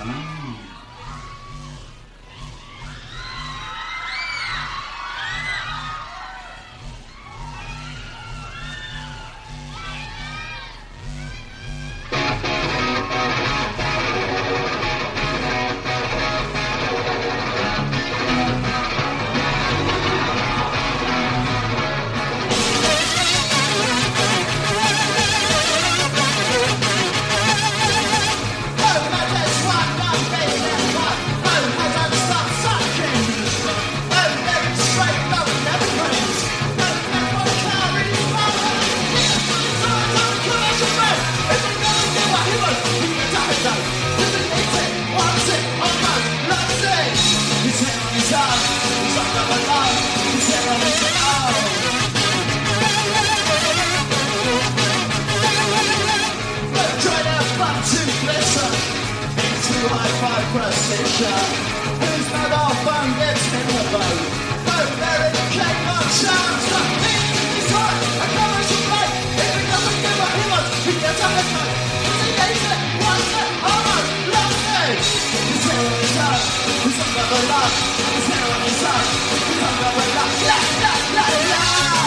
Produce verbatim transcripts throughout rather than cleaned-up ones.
Whose mobile phone gets in the boat? Hope there is a cake on chance. But he is hot, a commercial plate. If he doesn't do what he wants, he gets up and goes. Does he needs it, wants it, almost loves it? His hair on his head, he's on the love. His hair on his head, he's on the love. La la la la.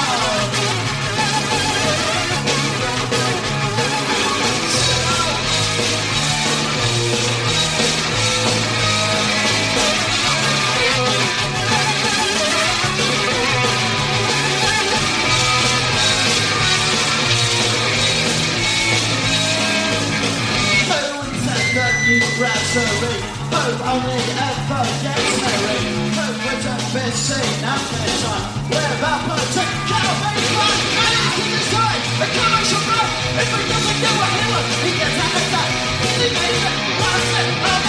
Brasserie, who only ever gets married, who wouldn't be seen at bedtime with a particular baseline. And after this time, the commercial break, if he doesn't do what he wants, he gets a headache. He needs it, wants it,